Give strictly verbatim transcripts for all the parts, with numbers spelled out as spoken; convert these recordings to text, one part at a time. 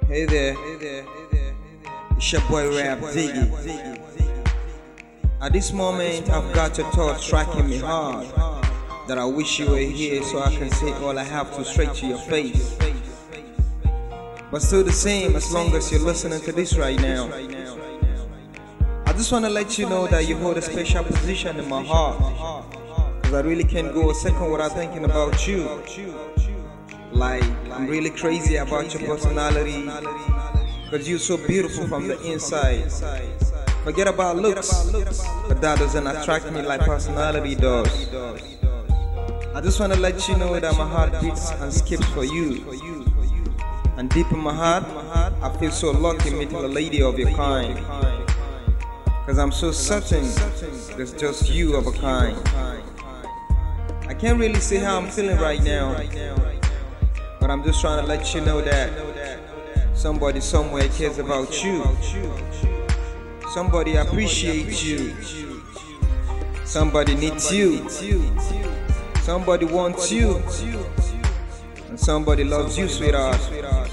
Hey there, it's your boy Rap Ziggy. At this moment, I've got your thoughts striking me hard, that I wish you were here so I can say all I have to straight to your face. But still the same as long as you're listening to this right now. I just want to let you know that you hold a special position in my heart, cause I really can't go a second without thinking about you. Like, I'm really crazy about your personality, cause you're so beautiful from the inside. Forget about looks, but that doesn't attract me like personality does. I just wanna let you know that my heart beats and skips for you. And deep in my heart, I feel so lucky meeting a lady of your kind, cause I'm so certain there's just you of a kind. I can't really say how I'm feeling right now, but I'm just trying to let you know that somebody somewhere cares about you. Somebody appreciates you. Somebody needs you. Somebody wants you. And somebody loves you, sweetheart.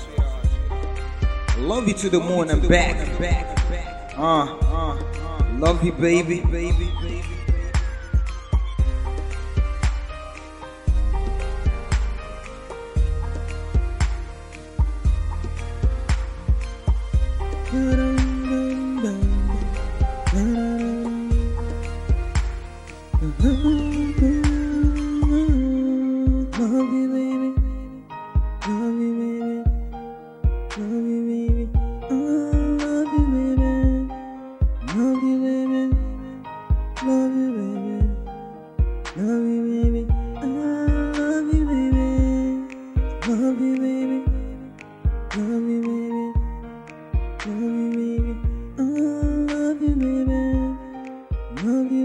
I love you to the moon and back. Uh, uh, love you, baby. Love you, baby. Love you, baby. Love you, baby. I love you, baby. Love you, baby. Love you, baby. Love you, baby. I love you, baby. Love you, baby. Love you, baby. Love you, baby. I love you, baby. Love you.